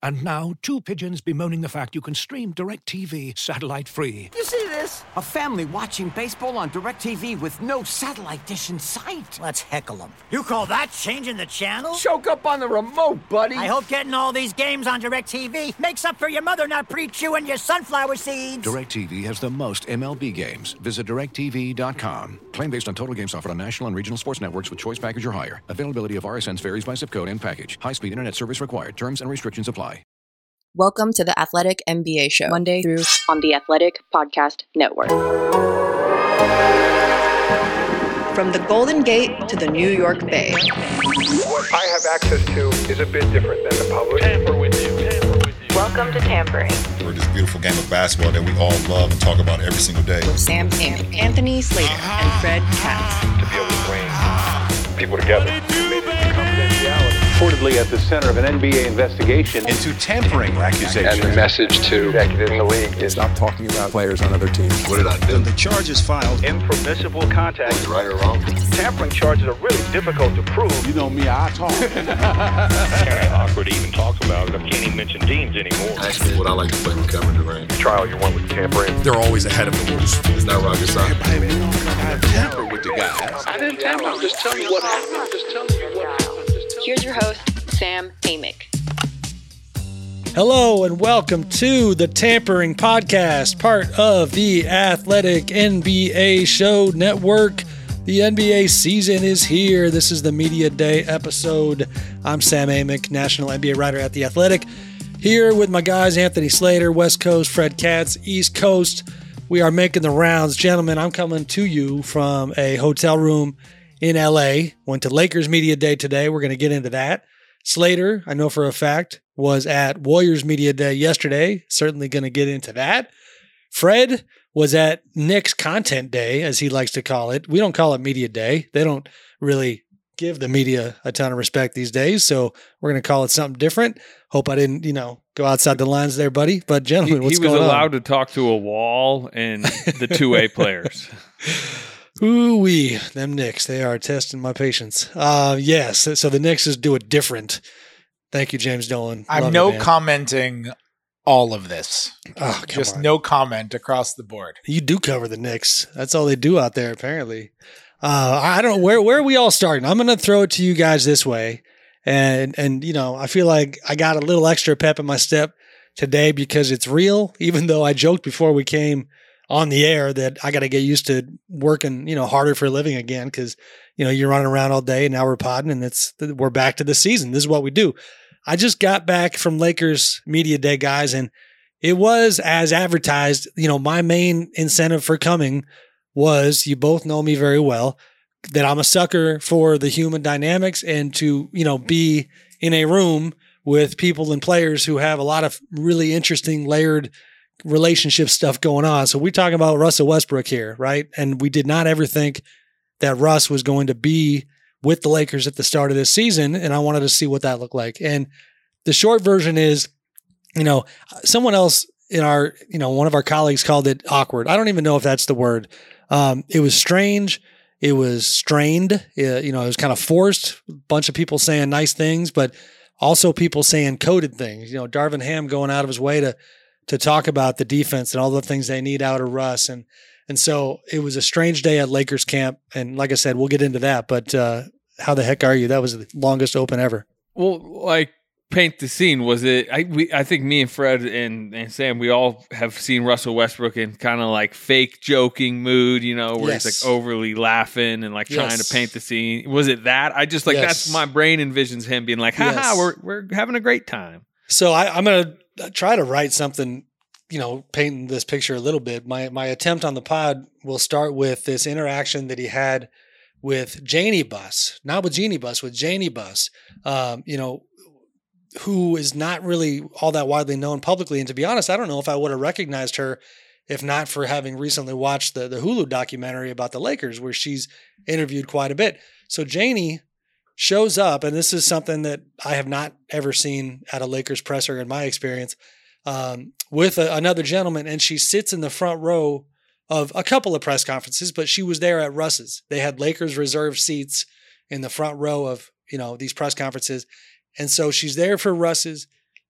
And now, two pigeons bemoaning the fact you can stream DirecTV satellite-free. You see this? A family watching baseball on DirecTV with no satellite dish in sight. Let's heckle them. You call that changing the channel? Choke up on the remote, buddy. I hope getting all these games on DirecTV makes up for your mother not pre-chewing your sunflower seeds. DirecTV has the most MLB games. Visit DirecTV.com. Claim based on total games offered on national and regional sports networks with choice package or higher. Availability of RSNs varies by zip code and package. High-speed internet service required. Terms and restrictions apply. Welcome to the Athletic NBA Show, Monday through on the Athletic Podcast Network. From the Golden Gate to the New York Bay. What I have access to is a bit different than the public. Tamper with you. Welcome to Tampering. For this beautiful game of basketball that we all love and talk about every single day. With Sam Amick, Anthony Slater, and Fred Katz. To be able to bring people together. Maybe confidentiality. Reportedly at the center of an NBA investigation into tampering accusations. And the message to executives in the league is stop talking about players on other teams. What did I do? The charges filed. impermissible contact. Was it right or wrong? Tampering charges are really difficult to prove. You know me, I talk. Very awkward to even talk about it. I can't even mention teams anymore. Actually, what I like to play with Kevin Durant. The trial you want with tampering. They're always ahead of the rules. It's not rocket science. Everybody knows how to tamper with the guys. I didn't tamper. I'm just telling you what happened. I'm just telling you what happened. Here's your host, Sam Amick. Hello and welcome to the Tampering Podcast, part of the Athletic NBA Show Network. The NBA season is here. This is the Media Day episode. I'm Sam Amick, national NBA writer at The Athletic. Here with my guys, Anthony Slater, West Coast, Fred Katz, East Coast. We are making the rounds. Gentlemen, I'm coming to you from a hotel room in LA. Went to Lakers Media Day today. We're going to get into that. Slater, I know for a fact, was at Warriors Media Day yesterday. Certainly going to get into that. Fred was at Knicks Content Day, as he likes to call it. We don't call it Media Day. They don't really give the media a ton of respect these days, so we're going to call it something different. Hope I didn't, go outside the lines there, buddy. But gentlemen, what's going on? He was allowed to talk to a wall and the two-way players. Ooh-wee, them Knicks, they are testing my patience. Yes, so the Knicks is do it different. Thank you, James Dolan. I'm commenting all of this. Oh, just no comment across the board. You do cover the Knicks. That's all they do out there, apparently. I don't know, where are we all starting? I'm going to throw it to you guys this way. And I feel like I got a little extra pep in my step today because it's real, even though I joked before we came on the air that I got to get used to working, harder for a living again because, you're running around all day and now we're podding and we're back to the season. This is what we do. I just got back from Lakers Media Day, guys, and it was as advertised. My main incentive for coming was, you both know me very well, that I'm a sucker for the human dynamics and to, be in a room with people and players who have a lot of really interesting layered relationship stuff going on. So we're talking about Russell Westbrook here, right? And we did not ever think that Russ was going to be with the Lakers at the start of this season. And I wanted to see what that looked like. And the short version is, someone else in our, one of our colleagues called it awkward. I don't even know if that's the word. It was strange. It was strained. It was kind of forced. A bunch of people saying nice things, but also people saying coded things. Darvin Ham going out of his way to talk about the defense and all the things they need out of Russ. And so it was a strange day at Lakers camp. And like I said, we'll get into that, but how the heck are you? That was the longest open ever. Well, paint the scene. Was it, I think me and Fred and Sam, we all have seen Russell Westbrook in kind of like fake joking mood, where he's like overly laughing and like trying to paint the scene. Was it that? I just that's my brain envisions him being like, we're having a great time. So I'm going to try to write something, painting this picture a little bit. My attempt on the pod will start with this interaction that he had with Janie Buss, not with Jeanie Buss, with Janie Buss, who is not really all that widely known publicly. And to be honest, I don't know if I would have recognized her if not for having recently watched the Hulu documentary about the Lakers, where she's interviewed quite a bit. So Janie shows up, and this is something that I have not ever seen at a Lakers presser in my experience, with another gentleman, and she sits in the front row of a couple of press conferences, but she was there at Russ's. They had Lakers reserved seats in the front row of, these press conferences. And so she's there for Russ's.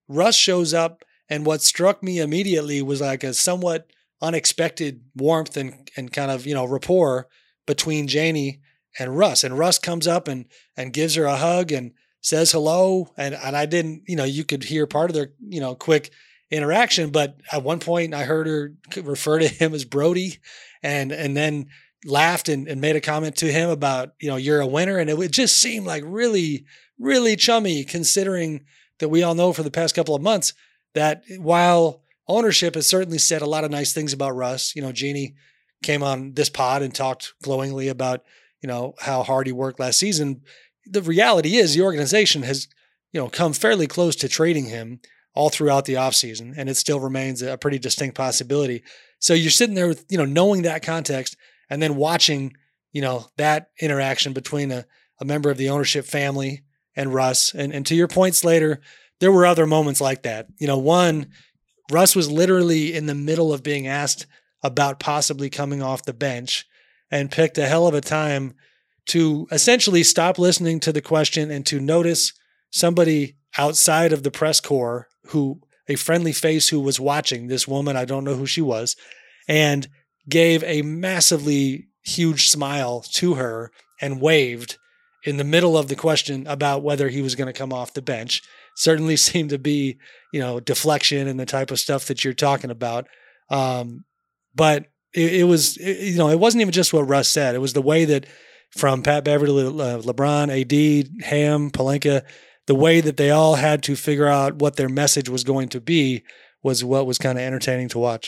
Russ shows up, and what struck me immediately was like a somewhat unexpected warmth and kind of, rapport between Janie and Russ. And Russ comes up and gives her a hug and says hello. And I didn't, you could hear part of their, quick interaction. But at one point I heard her refer to him as Brody and then laughed and made a comment to him about, you're a winner. And it just seemed like really, really chummy, considering that we all know for the past couple of months that while ownership has certainly said a lot of nice things about Russ, Jeannie came on this pod and talked glowingly about, how hard he worked last season. The reality is the organization has, come fairly close to trading him all throughout the offseason, and it still remains a pretty distinct possibility. So you're sitting there with, knowing that context and then watching, that interaction between a member of the ownership family and Russ. And to your point, Slater, there were other moments like that. One, Russ was literally in the middle of being asked about possibly coming off the bench and picked a hell of a time to essentially stop listening to the question and to notice somebody outside of the press corps a friendly face who was watching this woman. I don't know who she was, and gave a massively huge smile to her and waved in the middle of the question about whether he was going to come off the bench. Certainly seemed to be, deflection and the type of stuff that you're talking about. But it wasn't even just what Russ said. It was the way that from Pat Beverly, LeBron, AD, Ham, Pelinka, the way that they all had to figure out what their message was going to be was what was kind of entertaining to watch.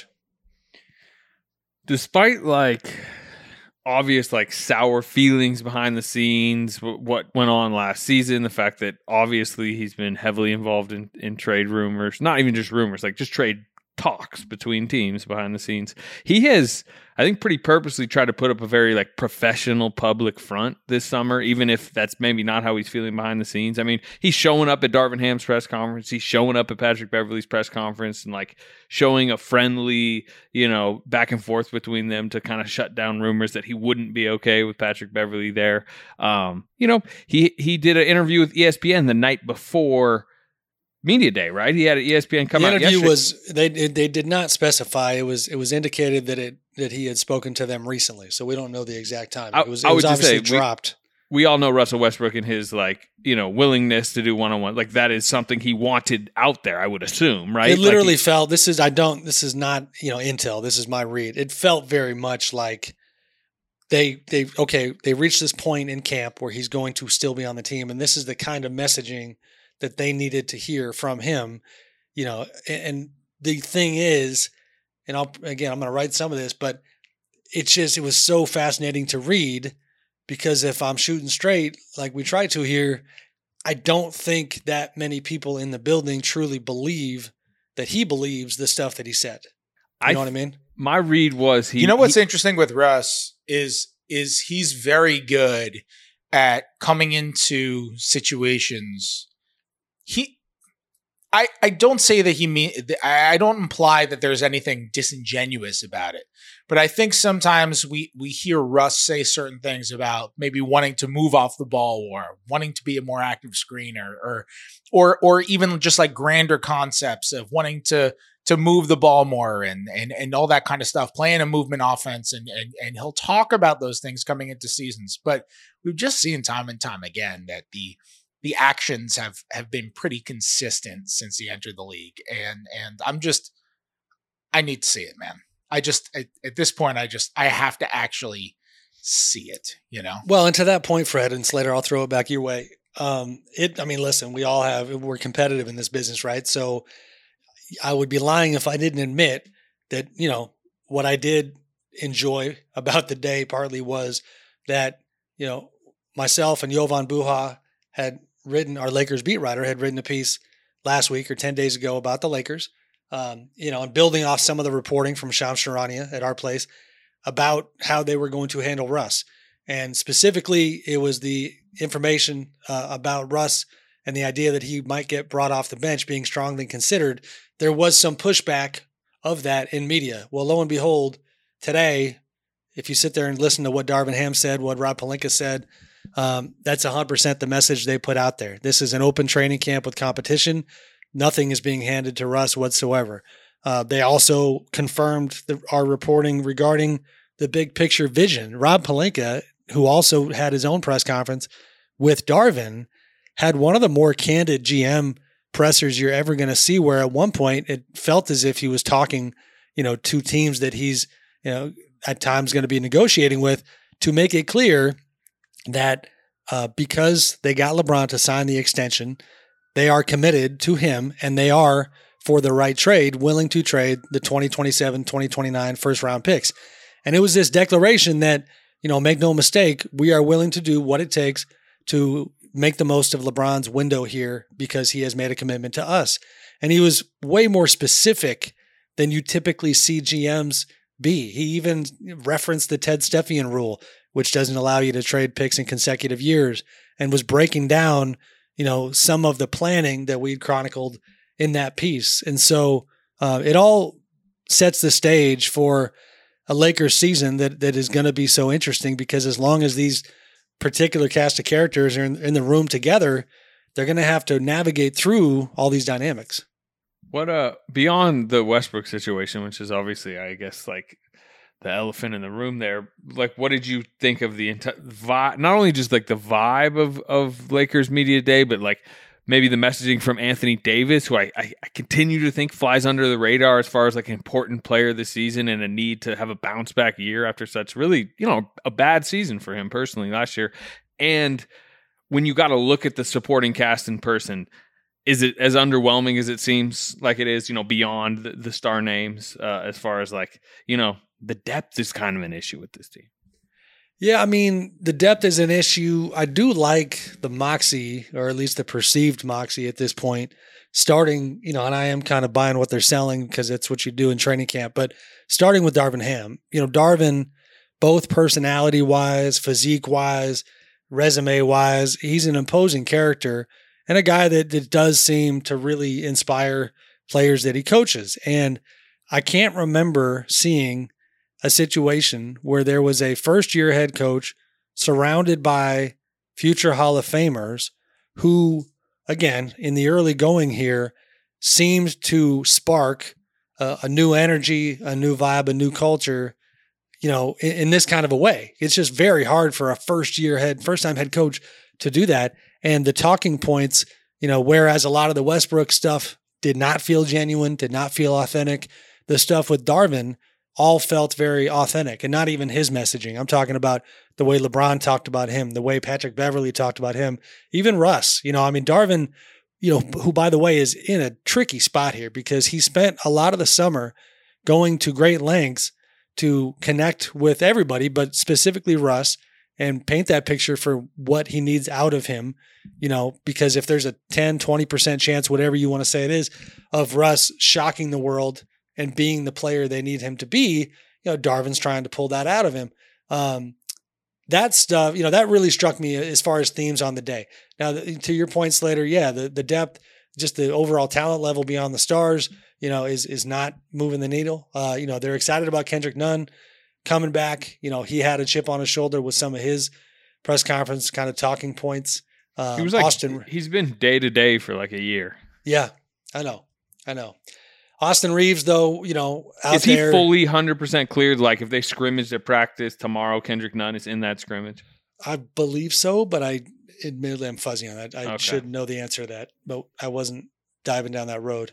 Despite obvious sour feelings behind the scenes, what went on last season, the fact that obviously he's been heavily involved in trade rumors, not even just rumors, just trade talks between teams behind the scenes. He has, I think, pretty purposely tried to put up a very professional public front this summer, even if that's maybe not how he's feeling behind the scenes. I mean, he's showing up at Darvin Ham's press conference. He's showing up at Patrick Beverley's press conference and showing a friendly, back and forth between them to kind of shut down rumors that he wouldn't be okay with Patrick Beverley there. He did an interview with ESPN the night before Media Day, right? He had an ESPN come out yesterday. The interview was, they did not specify. It was indicated that he had spoken to them recently, so we don't know the exact time. It was obviously dropped. We all know Russell Westbrook and his willingness to do one-on-one. That is something he wanted out there, I would assume, right? It literally felt, this is not, intel. This is my read. It felt very much like they reached this point in camp where he's going to still be on the team, and this is the kind of messaging that they needed to hear from him, and the thing is, and I'm going to write some of this, but it was so fascinating to read, because if I'm shooting straight, like we try to here, I don't think that many people in the building truly believe that he believes the stuff that he said. You know what I mean? My read was what's interesting with Russ is he's very good at coming into situations. I don't say that I don't imply that there's anything disingenuous about it, but I think sometimes we hear Russ say certain things about maybe wanting to move off the ball or wanting to be a more active screener or even just grander concepts of wanting to move the ball more and all that kind of stuff, playing a movement offense. And he'll talk about those things coming into seasons, but we've just seen time and time again that the actions have been pretty consistent since he entered the league. And I need to see it, man. At this point, I have to actually see it, Well, and to that point, Fred and Slater, I'll throw it back your way. Listen, we're competitive in this business, right? So I would be lying if I didn't admit that, what I did enjoy about the day partly was that, myself and Jovan Buha our Lakers beat writer had written a piece last week or 10 days ago about the Lakers, and building off some of the reporting from Shams Charania at our place about how they were going to handle Russ. And specifically, it was the information about Russ and the idea that he might get brought off the bench being strongly considered. There was some pushback of that in media. Well, lo and behold, today, if you sit there and listen to what Darvin Ham said, what Rob Pelinka said, that's 100% the message they put out there. This is an open training camp with competition. nothing is being handed to Russ whatsoever. They also confirmed our reporting regarding the big picture vision. Rob Pelinka, who also had his own press conference with Darvin, had one of the more candid GM pressers you're ever going to see, where at one point it felt as if he was talking, to teams that he's, at times going to be negotiating with, to make it clear that because they got LeBron to sign the extension, they are committed to him, and they are, for the right trade, willing to trade the 2027, 2029 first round picks. And it was this declaration that, make no mistake, we are willing to do what it takes to make the most of LeBron's window here because he has made a commitment to us. And he was way more specific than you typically see GMs be. He even referenced the Ted Stepien rule, which doesn't allow you to trade picks in consecutive years, and was breaking down, some of the planning that we'd chronicled in that piece. And so it all sets the stage for a Lakers season that is going to be so interesting, because as long as these particular cast of characters are in the room together, they're going to have to navigate through all these dynamics. What beyond the Westbrook situation, which is obviously, I guess, like the elephant in the room there, like, what did you think of the entire vibe? Not only just like the vibe of Lakers Media Day, but like maybe the messaging from Anthony Davis, who I continue to think flies under the radar as far as like an important player this season and a need to have a bounce back year after such really, a bad season for him personally last year. And when you got to look at the supporting cast in person, is it as underwhelming as it seems like it is, beyond the star names, as far as like, the depth is kind of an issue with this team? Yeah, I mean, the depth is an issue. I do like the moxie, or at least the perceived moxie at this point, starting, and I am kind of buying what they're selling because it's what you do in training camp, but starting with Darvin Ham. Darvin, both personality-wise, physique-wise, resume-wise, he's an imposing character and a guy that does seem to really inspire players that he coaches. And I can't remember seeing a situation where there was a first-year head coach surrounded by future Hall of Famers who, again, in the early going here, seemed to spark a new energy, a new vibe, a new culture, in this kind of a way. It's just very hard for a first-time head coach to do that. And the talking points, whereas a lot of the Westbrook stuff did not feel genuine, did not feel authentic, the stuff with Darvin all felt very authentic, and not even his messaging. I'm talking about the way LeBron talked about him, the way Patrick Beverley talked about him, even Russ. Darvin, who, by the way, is in a tricky spot here because he spent a lot of the summer going to great lengths to connect with everybody, but specifically Russ, and paint that picture for what he needs out of him, because if there's a 10, 20% chance, whatever you want to say it is, of Russ shocking the world and being the player they need him to be, Darvin's trying to pull that out of him. That stuff, that really struck me as far as themes on the day. Now, to your point, Slater, yeah, the depth, just the overall talent level beyond the stars, is not moving the needle. They're excited about Kendrick Nunn coming back. He had a chip on his shoulder with some of his press conference kind of talking points. He was like, Austin, he's been day to day for like a year. Yeah, I know. Austin Reeves, though, is he fully 100% cleared? Like if they scrimmage at practice tomorrow, Kendrick Nunn is in that scrimmage? I believe so, but admittedly I'm fuzzy on that. I should know the answer to that, but I wasn't diving down that road.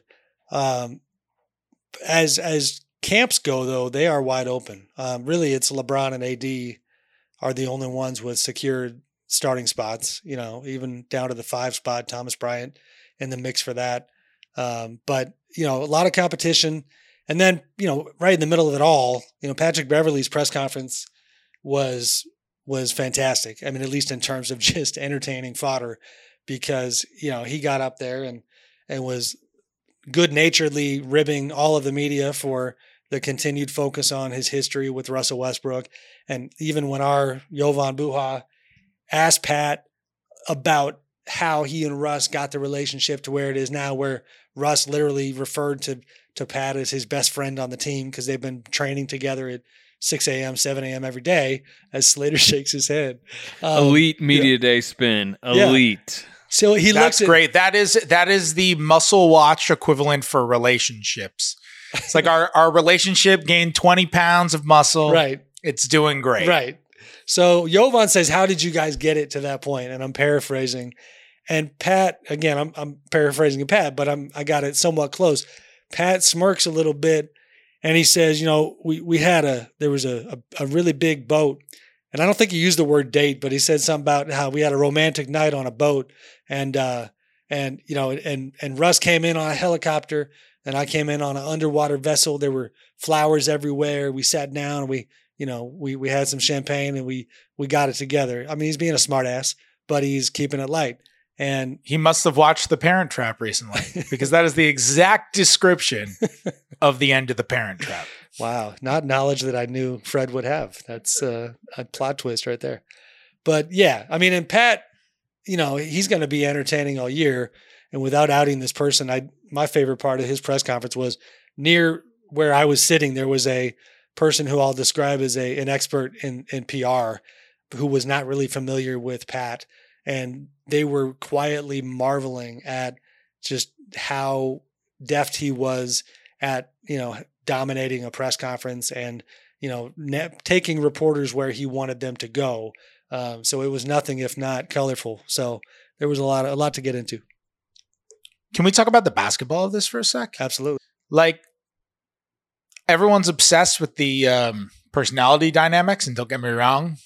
As camps go, though, they are wide open. Really, it's LeBron and AD are the only ones with secured starting spots, even down to the 5 spot, Thomas Bryant in the mix for that. But, a lot of competition. And then, right in the middle of it all, Patrick Beverley's press conference was fantastic. I mean, at least in terms of just entertaining fodder, because, he got up there and was good-naturedly ribbing all of the media for the continued focus on his history with Russell Westbrook. And even when our Jovan Buha asked Pat about how he and Russ got the relationship to where it is now, where Russ literally referred to Pat as his best friend on the team because they've been training together at 6 a.m., 7 a.m. every day, as Slater shakes his head. Elite media day spin. Elite. Yeah. So That's great. That is the Muscle Watch equivalent for relationships. It's like our relationship gained 20 pounds of muscle. Right. It's doing great. Right. So Jovan says, how did you guys get it to that point? And I'm paraphrasing. And Pat, again, I'm paraphrasing Pat, but I got it somewhat close. Pat smirks a little bit and he says, there was a really big boat. And I don't think he used the word date, but he said something about how we had a romantic night on a boat and Russ came in on a helicopter and I came in on an underwater vessel. There were flowers everywhere. We sat down and we had some champagne and we got it together. I mean, he's being a smart ass, but he's keeping it light. And he must have watched The Parent Trap recently because that is the exact description of the end of The Parent Trap. Wow. Not knowledge that I knew Fred would have. That's a plot twist right there. But yeah, I mean, and Pat, he's going to be entertaining all year. And without outing this person, my favorite part of his press conference was near where I was sitting. There was a person who I'll describe as an expert in PR who was not really familiar with Pat. And they were quietly marveling at just how deft he was at, dominating a press conference and, taking reporters where he wanted them to go. So it was nothing if not colorful. So there was a lot to get into. Can we talk about the basketball of this for a sec? Absolutely. Like, everyone's obsessed with the personality dynamics, and don't get me wrong,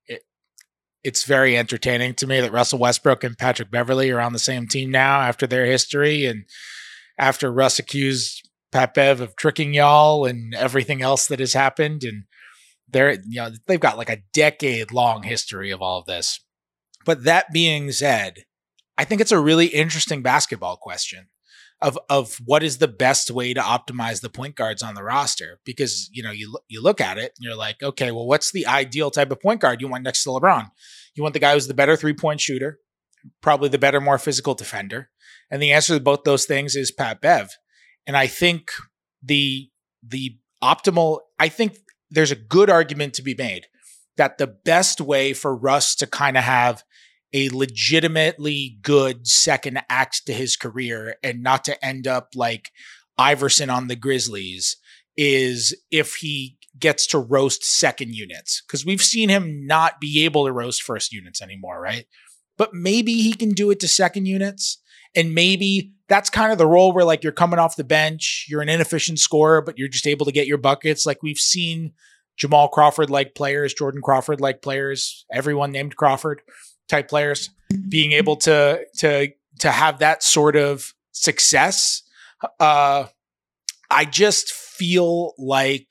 it's very entertaining to me that Russell Westbrook and Patrick Beverley are on the same team now after their history and after Russ accused Pat Bev of tricking y'all and everything else that has happened. And they've got like a decade-long history of all of this. But that being said, I think it's a really interesting basketball question of what is the best way to optimize the point guards on the roster. Because, you look at it and you're like, okay, well, what's the ideal type of point guard you want next to LeBron? You want the guy who's the better 3-point shooter, probably the better, more physical defender. And the answer to both those things is Pat Bev. And I think the optimal, I think there's a good argument to be made that the best way for Russ to kind of have a legitimately good second act to his career and not to end up like Iverson on the Grizzlies is if he gets to roast second units. Because we've seen him not be able to roast first units anymore, right? But maybe he can do it to second units. And maybe that's kind of the role where like you're coming off the bench, you're an inefficient scorer, but you're just able to get your buckets. Like we've seen Jamal Crawford-like players, Jordan Crawford-like players, everyone named Crawford type players being able to have that sort of success. I just feel like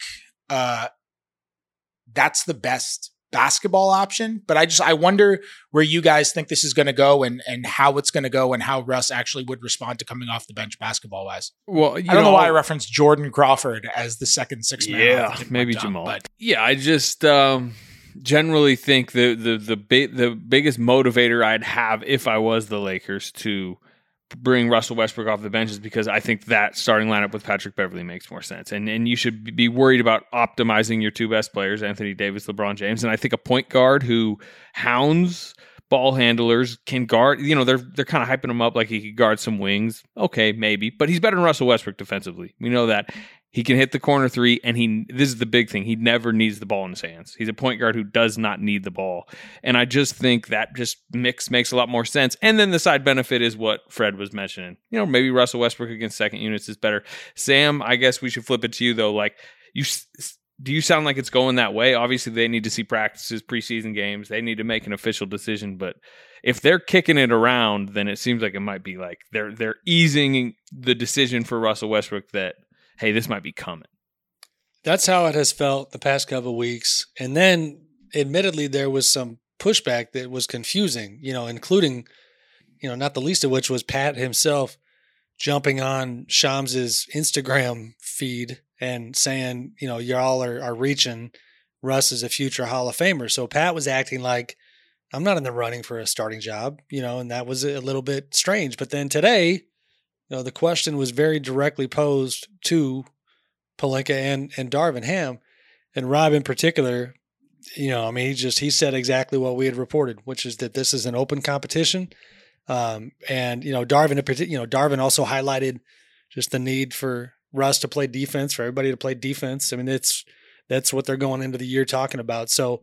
that's the best basketball option, but I wonder where you guys think this is going to go and how it's going to go and how Russ actually would respond to coming off the bench basketball wise. Well, I don't know why I referenced Jordan Crawford as the second six man. Yeah, maybe Jamal. But yeah, I just generally think the biggest motivator I'd have if I was the Lakers to bring Russell Westbrook off the bench is because I think that starting lineup with Patrick Beverley makes more sense. And you should be worried about optimizing your two best players, Anthony Davis, LeBron James. And I think a point guard who hounds ball handlers can guard, they're kind of hyping him up like he could guard some wings. Okay, maybe. But he's better than Russell Westbrook defensively. We know that. He can hit the corner three, and this is the big thing. He never needs the ball in his hands. He's a point guard who does not need the ball. And I just think that just makes a lot more sense. And then the side benefit is what Fred was mentioning. Maybe Russell Westbrook against second units is better. Sam, I guess we should flip it to you, though. Like, do you sound like it's going that way? Obviously, they need to see practices, preseason games. They need to make an official decision. But if they're kicking it around, then it seems like it might be like they're easing the decision for Russell Westbrook that, hey, this might be coming. That's how it has felt the past couple of weeks. And then, admittedly, there was some pushback that was confusing, including, not the least of which was Pat himself jumping on Shams' Instagram feed and saying, y'all are reaching. Russ is a future Hall of Famer. So Pat was acting like, I'm not in the running for a starting job, and that was a little bit strange. But then today, the question was very directly posed to Pelinka and Darvin Ham, and Rob in particular. He said exactly what we had reported, which is that this is an open competition. And, Darvin also highlighted just the need for Russ to play defense, for everybody to play defense. I mean, that's what they're going into the year talking about. So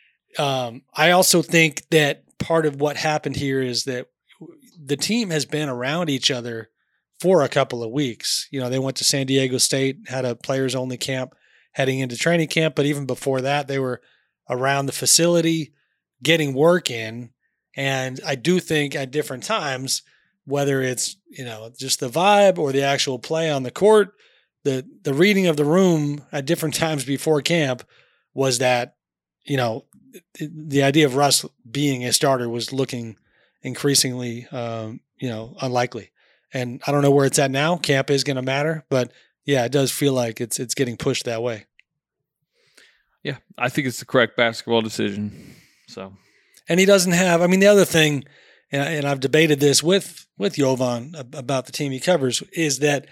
I also think that part of what happened here is that the team has been around each other for a couple of weeks. They went to San Diego State, had a players only camp heading into training camp. But even before that, they were around the facility, getting work in. And I do think at different times, whether it's, just the vibe or the actual play on the court, the reading of the room at different times before camp was that, the idea of Russ being a starter was looking increasingly, unlikely. And I don't know where it's at now. Camp is going to matter, but yeah, it does feel like it's getting pushed that way. Yeah, I think it's the correct basketball decision. So, and he doesn't have. I mean, the other thing, and I've debated this with Jovan about the team he covers, is that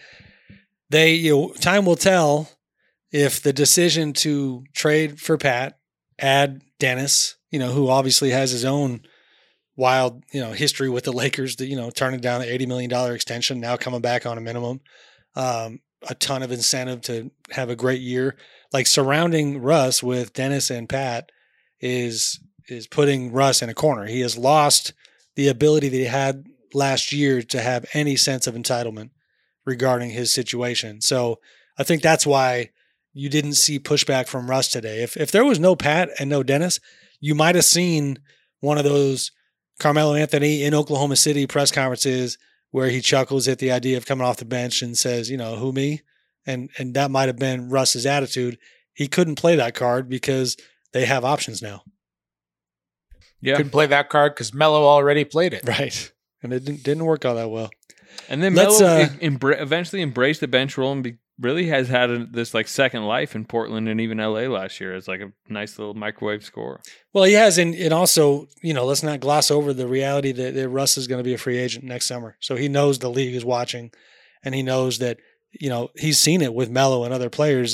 time will tell if the decision to trade for Pat, add Dennis, who obviously has his own wild, history with the Lakers, turning down the $80 million extension, now coming back on a minimum, a ton of incentive to have a great year. Like surrounding Russ with Dennis and Pat is putting Russ in a corner. He has lost the ability that he had last year to have any sense of entitlement regarding his situation. So I think that's why you didn't see pushback from Russ today. If there was no Pat and no Dennis, you might have seen one of those Carmelo Anthony in Oklahoma City press conferences where he chuckles at the idea of coming off the bench and says, who, me? And that might have been Russ's attitude. He couldn't play that card because they have options now. Yeah. Couldn't play that card because Melo already played it. Right. And it didn't work all that well. And then Melo eventually embraced the bench role and really has had this like second life in Portland and even LA last year as like a nice little microwave scorer. Well, he has. And also, let's not gloss over the reality that Russ is going to be a free agent next summer. So he knows the league is watching and he knows that, he's seen it with Melo and other players.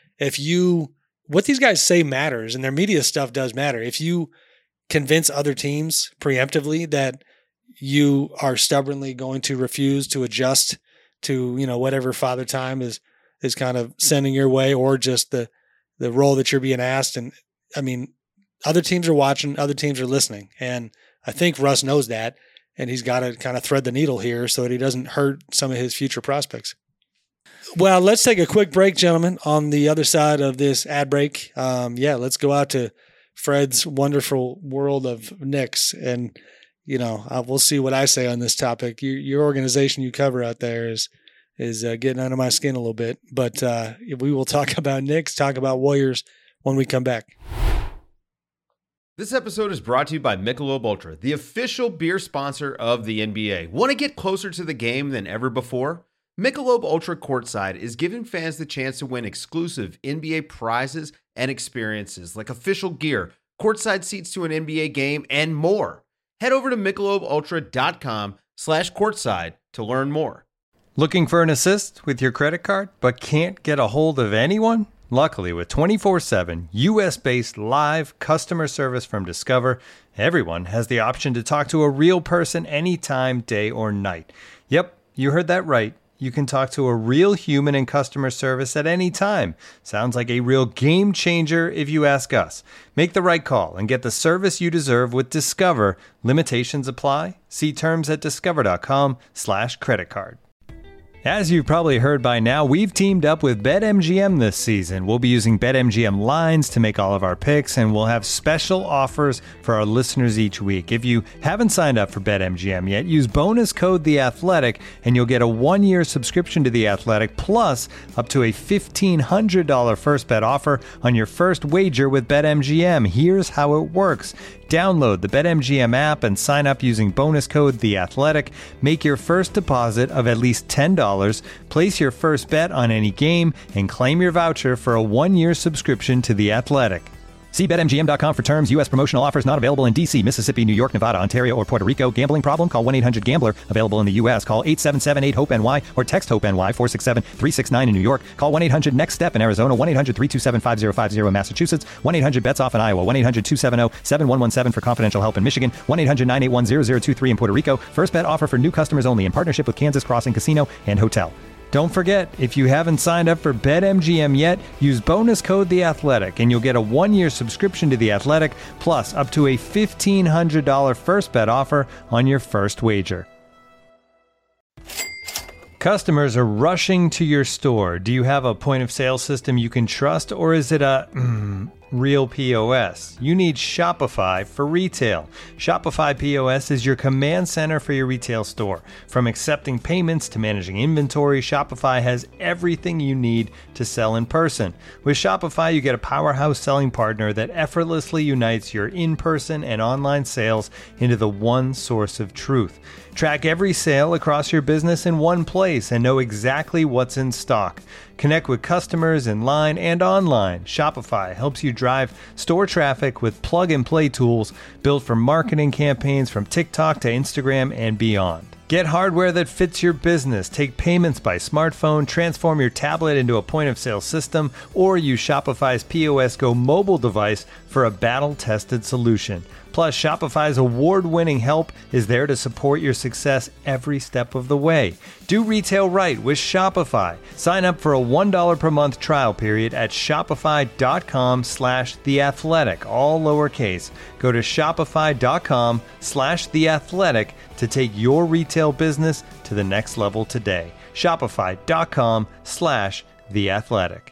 What these guys say matters and their media stuff does matter. If you convince other teams preemptively that you are stubbornly going to refuse to adjust to, whatever Father Time is kind of sending your way, or just the role that you're being asked. And I mean, other teams are watching, other teams are listening. And I think Russ knows that, and he's got to kind of thread the needle here so that he doesn't hurt some of his future prospects. Well, let's take a quick break, gentlemen, on the other side of this ad break. Let's go out to Fred's wonderful world of Knicks. And, we'll see what I say on this topic. Your organization you cover out there is getting under my skin a little bit. But we will talk about Knicks, talk about Warriors when we come back. This episode is brought to you by Michelob Ultra, the official beer sponsor of the NBA. Want to get closer to the game than ever before? Michelob Ultra Courtside is giving fans the chance to win exclusive NBA prizes and experiences like official gear, courtside seats to an NBA game, and more. Head over to MichelobUltra.com/courtside to learn more. Looking for an assist with your credit card but can't get a hold of anyone? Luckily, with 24/7 US-based live customer service from Discover, everyone has the option to talk to a real person anytime, day or night. Yep, you heard that right. You can talk to a real human in customer service at any time. Sounds like a real game changer if you ask us. Make the right call and get the service you deserve with Discover. Limitations apply. See terms at discover.com/creditcard. As you've probably heard by now, we've teamed up with BetMGM this season. We'll be using BetMGM lines to make all of our picks, and we'll have special offers for our listeners each week. If you haven't signed up for BetMGM yet, use bonus code The Athletic, and you'll get a 1-year subscription to The Athletic, plus up to a $1,500 first bet offer on your first wager with BetMGM. Here's how it works. Download the BetMGM app and sign up using bonus code The Athletic. Make your first deposit of at least $10. Place your first bet on any game and claim your voucher for a 1-year subscription to The Athletic. See BetMGM.com for terms. U.S. promotional offers not available in D.C., Mississippi, New York, Nevada, Ontario, or Puerto Rico. Gambling problem? Call 1-800-GAMBLER. Available in the U.S. Call 877-8-HOPE-NY or text HOPE-NY 467-369 in New York. Call 1-800-NEXT-STEP in Arizona. 1-800-327-5050 in Massachusetts. 1-800-BETS-OFF in Iowa. 1-800-270-7117 for confidential help in Michigan. 1-800-981-0023 in Puerto Rico. First bet offer for new customers only in partnership with Kansas Crossing Casino and Hotel. Don't forget, if you haven't signed up for BetMGM yet, use bonus code The Athletic, and you'll get a 1-year subscription to The Athletic, plus up to a $1,500 first bet offer on your first wager. Customers are rushing to your store. Do you have a point-of-sale system you can trust, or is it a real POS? You need Shopify for retail. Shopify POS is your command center for your retail store. From accepting payments to managing inventory, Shopify has everything you need to sell in person. With Shopify, you get a powerhouse selling partner that effortlessly unites your in-person and online sales into the one source of truth. Track every sale across your business in one place and know exactly what's in stock. Connect with customers in line and online. Shopify helps you drive store traffic with plug-and-play tools built for marketing campaigns from TikTok to Instagram and beyond. Get hardware that fits your business. Take payments by smartphone, transform your tablet into a point-of-sale system, or use Shopify's POS Go mobile device for a battle-tested solution. Plus, Shopify's award-winning help is there to support your success every step of the way. Do retail right with Shopify. Sign up for a $1 per month trial period at shopify.com/theathletic, all lowercase. Go to shopify.com/theathletic to take your retail business to the next level today. Shopify.com/theathletic.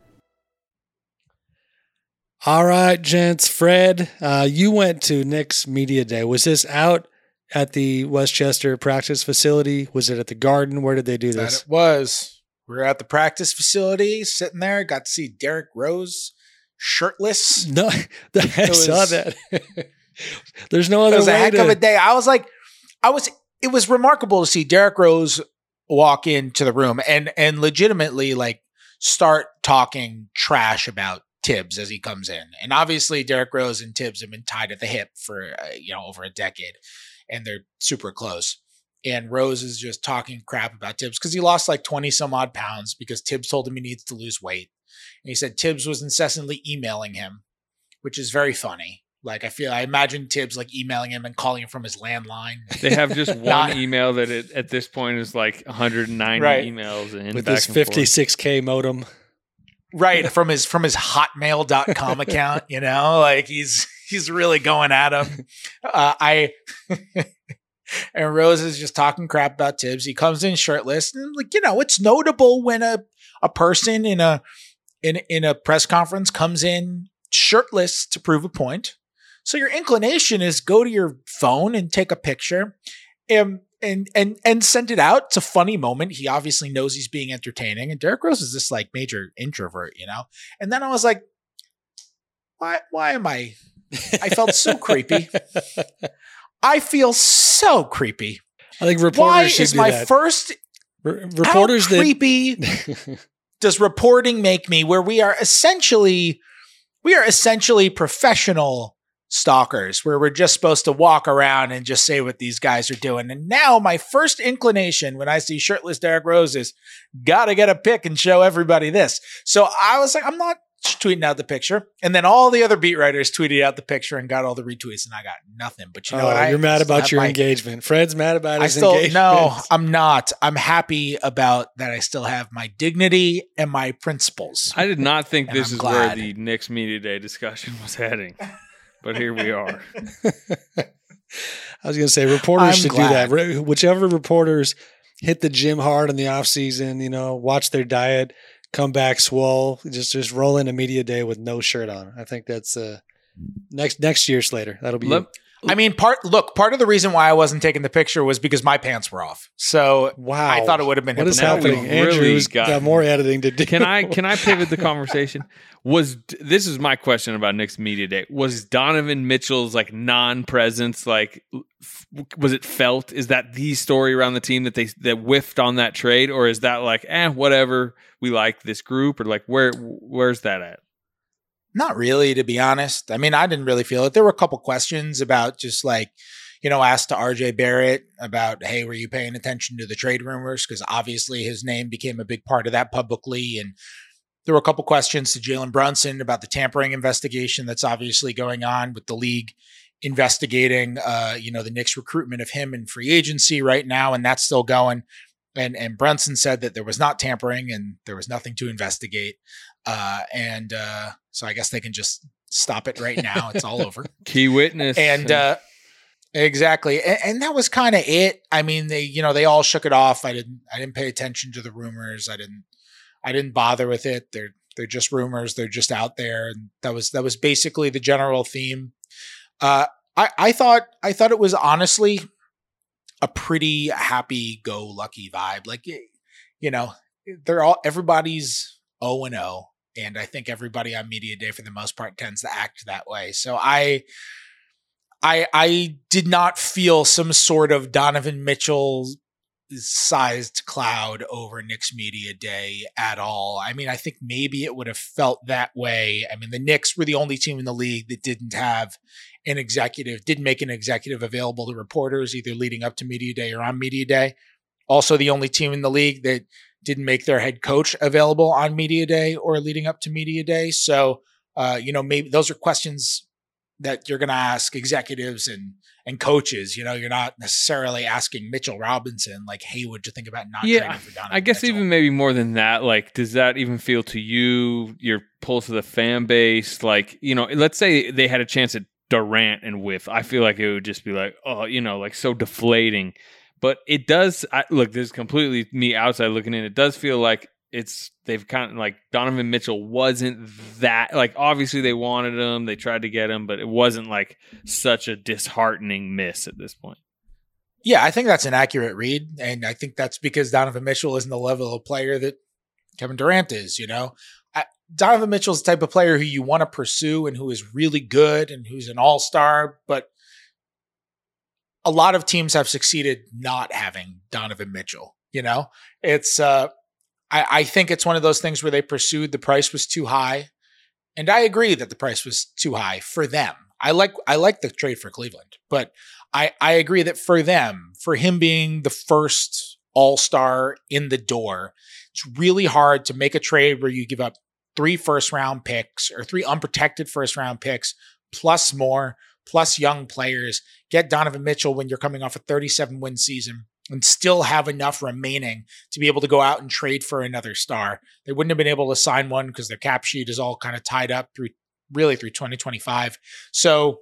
All right, gents. Fred, you went to Knicks Media Day. Was this out at the Westchester practice facility? Was it at the Garden? Where did they do this? That it was. We were at the practice facility, sitting there. Got to see Derrick Rose shirtless. No, I saw that. There's no other way. It was a heck of a day. It was remarkable to see Derrick Rose walk into the room and legitimately like start talking trash about Tibbs as he comes in. And obviously Derrick Rose and Tibbs have been tied at the hip for over a decade, and they're super close. And Rose is just talking crap about Tibbs because he lost like 20 some odd pounds because Tibbs told him he needs to lose weight. And he said Tibbs was incessantly emailing him, which is very funny. Like I imagine Tibbs like emailing him and calling him from his landline. They have just one email that at this point is like 190 emails in with this 56K modem. Right, from his hotmail.com account, like he's really going at him. And Rose is just talking crap about Tibbs. He comes in shirtless, and it's notable when a person in a press conference comes in shirtless to prove a point. So your inclination is go to your phone and take a picture and send it out. It's a funny moment. He obviously knows he's being entertaining. And Derrick Rose is this like major introvert, And then I was like, why am I felt so creepy. I feel so creepy. I think reporters should do that. Why is my first reporters how creepy does reporting make me, where we are essentially professional stalkers, where we're just supposed to walk around and just say what these guys are doing. And now my first inclination when I see shirtless Derrick Rose is gotta get a pic and show everybody this. So I was like, I'm not tweeting out the picture. And then all the other beat writers tweeted out the picture and got all the retweets, and I got nothing. But you know what? You're mad about your engagement. Fred's mad about his engagement. No, I'm not. I'm happy about that. I still have my dignity and my principles. I did not think this is where the Knicks Media Day discussion was heading. But here we are. I was going to say reporters should do that. Whichever reporters hit the gym hard in the off season, watch their diet, come back swole, just roll in a media day with no shirt on. I think that's next year, Slater. That'll be I mean, part of the reason why I wasn't taking the picture was because my pants were off. So wow, I thought it would have been. What is happening? Andrew's got more editing to do. Can I pivot the conversation? This is my question about Knicks Media Day. Was Donovan Mitchell's like non-presence was it felt? Is that the story around the team that whiffed on that trade, or is that like whatever, we like this group, or like where's that at? Not really, to be honest. I mean, I didn't really feel it. There were a couple questions about just like, asked to RJ Barrett about, hey, were you paying attention to the trade rumors? Because obviously his name became a big part of that publicly. And there were a couple questions to Jalen Brunson about the tampering investigation that's obviously going on with the league investigating, the Knicks recruitment of him in free agency right now. And that's still going. And Brunson said that there was not tampering and there was nothing to investigate. So I guess they can just stop it right now. It's all over. Key witness. And exactly. And that was kind of it. I mean, they all shook it off. I didn't pay attention to the rumors. I didn't bother with it. They're just rumors. They're just out there. And that was basically the general theme. I thought it was honestly a pretty happy-go-lucky vibe. Like, everybody's 0-0, and I think everybody on media day for the most part tends to act that way. So I did not feel some sort of Donovan Mitchell sized cloud over Knicks media day at all. I mean, I think maybe it would have felt that way. I mean, the Knicks were the only team in the league that didn't make an executive available to reporters either leading up to media day or on media day. Also the only team in the league that didn't make their head coach available on media day or leading up to media day. So, maybe those are questions that you're going to ask executives and coaches. You're not necessarily asking Mitchell Robinson, like, hey, what'd you think about not trading for Donovan I guess Mitchell? even maybe more than that, like, does that even feel to you, your pulse of the fan base? Like, let's say they had a chance at Durant and whiff. I feel like it would just be like, like so deflating. But it does, look, this is completely me outside looking in. It does feel like they've kind of like Donovan Mitchell wasn't that, like, obviously they wanted him, they tried to get him, but it wasn't like such a disheartening miss at this point. Yeah, I think that's an accurate read. And I think that's because Donovan Mitchell isn't the level of player that Kevin Durant is, Donovan Mitchell's the type of player who you want to pursue and who is really good and who's an all-star, but a lot of teams have succeeded not having Donovan Mitchell. It's, I think it's one of those things where they pursued, the price was too high. And I agree that the price was too high for them. I like the trade for Cleveland, but I agree that for them, for him being the first all-star in the door, it's really hard to make a trade where you give up 3 first-round picks or 3 unprotected first-round picks plus more, plus young players, get Donovan Mitchell when you're coming off a 37-win season and still have enough remaining to be able to go out and trade for another star. They wouldn't have been able to sign one because their cap sheet is all kind of tied up through 2025. So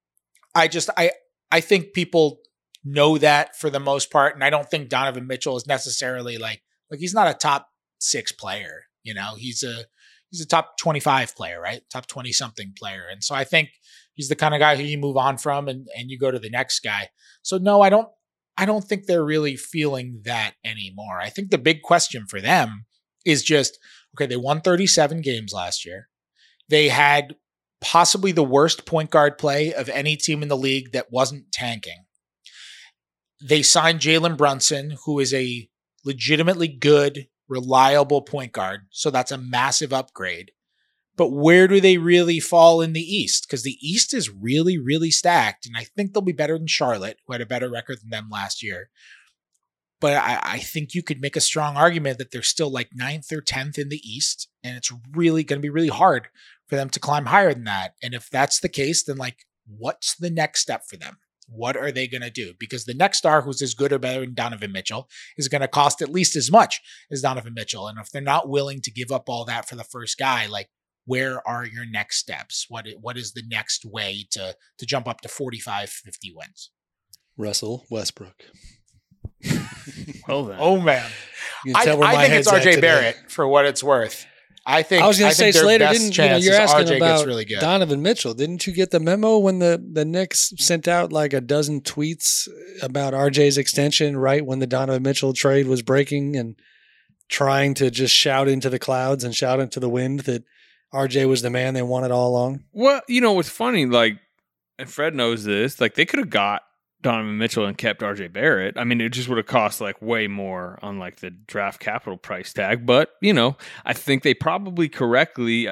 I think people know that for the most part. And I don't think Donovan Mitchell is necessarily like he's not a top 6 player. He's a top 25 player, right? Top 20 something player. And so I think he's the kind of guy who you move on from and you go to the next guy. So no, I don't think they're really feeling that anymore. I think the big question for them is just, okay, they won 37 games last year. They had possibly the worst point guard play of any team in the league that wasn't tanking. They signed Jalen Brunson, who is a legitimately good, reliable point guard. So that's a massive upgrade. But where do they really fall in the East? Because the East is really, really stacked. And I think they'll be better than Charlotte, who had a better record than them last year. But I think you could make a strong argument that they're still like 9th or 10th in the East. And it's really going to be really hard for them to climb higher than that. And if that's the case, then what's the next step for them? What are they going to do? Because the next star who's as good or better than Donovan Mitchell is going to cost at least as much as Donovan Mitchell. And if they're not willing to give up all that for the first guy, where are your next steps? What is the next way to jump up to 45, 50 wins? Russell Westbrook. Well then. Oh man. I think it's RJ Barrett for what it's worth. I was going to say Slater didn't. You're asking RJ about really good. Donovan Mitchell. Didn't you get the memo when the Knicks sent out like a dozen tweets about RJ's extension right when the Donovan Mitchell trade was breaking and trying to just shout into the clouds and shout into the wind that RJ was the man they wanted all along? Well, what's funny, and Fred knows this, they could have got Donovan Mitchell and kept RJ Barrett, I mean, it just would have cost like way more on like the draft capital price tag. But, I think they probably correctly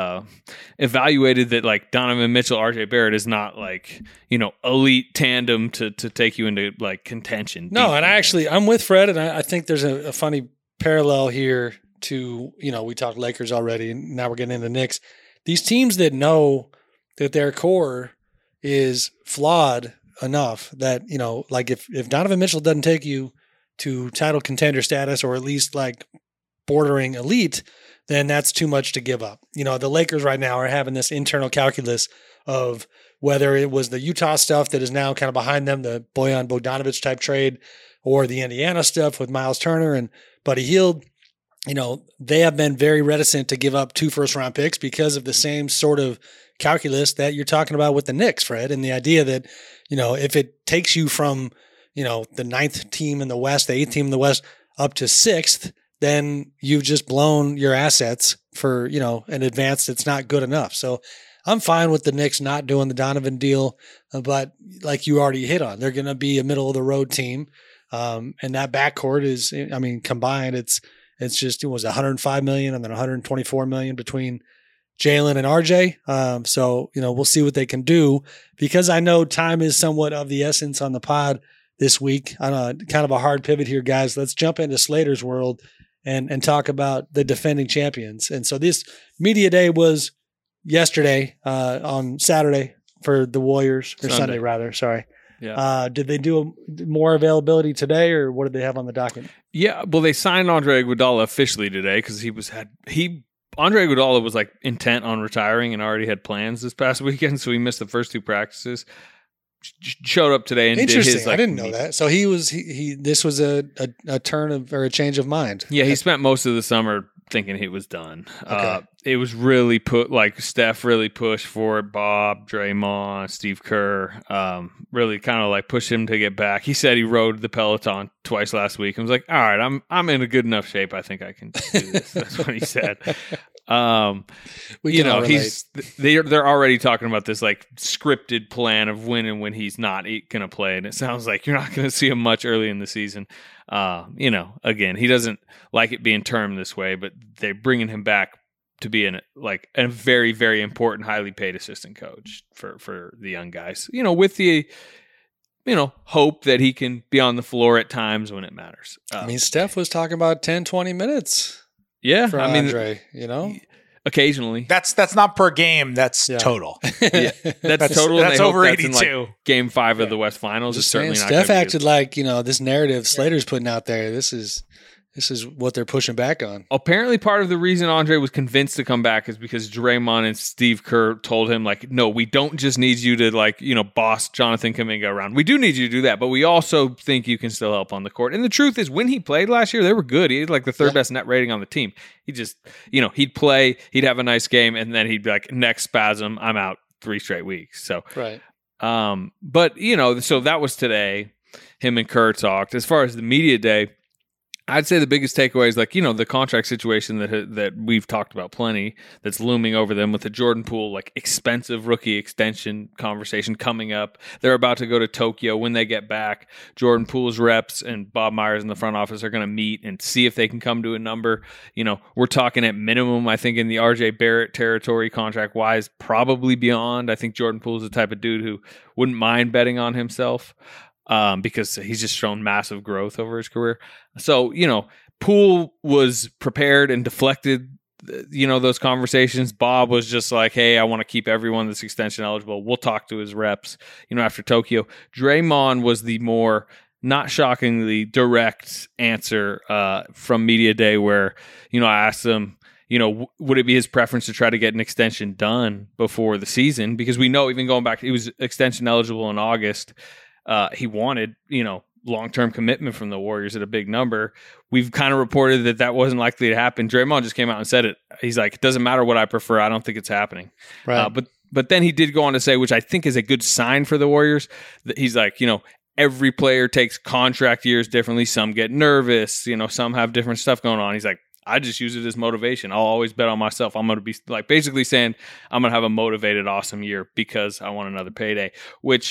evaluated that like Donovan Mitchell, RJ Barrett is not like, elite tandem to take you into like contention. No, and I'm with Fred, and I think there's a funny parallel here to, we talked Lakers already, and now we're getting into Knicks. These teams that know that their core is flawed enough that, like if Donovan Mitchell doesn't take you to title contender status or at least like bordering elite, then that's too much to give up. The Lakers right now are having this internal calculus of whether it was the Utah stuff that is now kind of behind them, the Bojan Bogdanovic type trade, or the Indiana stuff with Miles Turner and Buddy Hield. They have been very reticent to give up 2 first-round picks because of the same sort of calculus that you're talking about with the Knicks, Fred, and the idea that, if it takes you from, the 9th team in the West, the 8th team in the West, up to 6th, then you've just blown your assets for, an advance that's not good enough. So I'm fine with the Knicks not doing the Donovan deal, but like you already hit on, they're going to be a middle-of-the-road team, and that backcourt is, combined, it's just, it was $105 million and then $124 million between Jalen and RJ. So, we'll see what they can do, because I know time is somewhat of the essence on the pod this week. I know, kind of a hard pivot here, guys. Let's jump into Slater's world and talk about the defending champions. And so this media day was yesterday, on Saturday for the Warriors, or Sunday rather. Sorry. Yeah. Did they do more availability today, or what did they have on the docket? Yeah, well, they signed Andre Iguodala officially today because Andre Iguodala was like intent on retiring and already had plans this past weekend, so he missed the first 2 practices. Showed up today and did his. I didn't know that. So this was a turn of, or a change of mind. Yeah, he spent most of the summer thinking he was done. Okay. It was really Steph really pushed for it. Bob, Draymond, Steve Kerr, really kind of like pushed him to get back. He said he rode the Peloton twice last week and was like, all right, I'm in a good enough shape. I think I can do this. That's what he said. They're already talking about this like scripted plan of when and when he's not going to play. And it sounds like you're not going to see him much early in the season. Again, he doesn't like it being termed this way, but they're bringing him back to be a very, very important, highly paid assistant coach for the young guys, with the, hope that he can be on the floor at times when it matters. Steph was talking about 10, 20 minutes. Yeah. For Andre, occasionally. That's not per game. That's total. Yeah. That's total. That's over 82. Like game 5 of the West Finals. Is certainly not. Steph acted like, this narrative Slater's putting out there. This is what they're pushing back on. Apparently part of the reason Andre was convinced to come back is because Draymond and Steve Kerr told him, like, no, we don't just need you to, boss Jonathan Kuminga around. We do need you to do that, but we also think you can still help on the court. And the truth is, when he played last year, they were good. He had, like, the 3rd best net rating on the team. He just, he'd play, he'd have a nice game, and then he'd be like, next spasm, I'm out 3 straight weeks. So, right. But, so that was today. Him and Kerr talked. As far as the media day, I'd say the biggest takeaway is the contract situation that we've talked about plenty that's looming over them with the Jordan Poole, expensive rookie extension conversation coming up. They're about to go to Tokyo. When they get back, Jordan Poole's reps and Bob Myers in the front office are going to meet and see if they can come to a number. We're talking at minimum, I think, in the RJ Barrett territory contract wise, probably beyond. I think Jordan Poole's the type of dude who wouldn't mind betting on himself. Because he's just shown massive growth over his career. So, Poole was prepared and deflected, those conversations. Bob was just like, hey, I want to keep everyone that's extension eligible. We'll talk to his reps, after Tokyo. Draymond was the more, not shockingly, direct answer from Media Day where, I asked him, would it be his preference to try to get an extension done before the season? Because we know, even going back, he was extension eligible in August. He wanted, long-term commitment from the Warriors at a big number. We've kind of reported that wasn't likely to happen. Draymond just came out and said it. He's like, it doesn't matter what I prefer. I don't think it's happening. Right. But then he did go on to say, which I think is a good sign for the Warriors, that he's like, every player takes contract years differently. Some get nervous. Some have different stuff going on. He's like, I just use it as motivation. I'll always bet on myself. I'm going to be basically saying I'm going to have a motivated, awesome year because I want another payday, which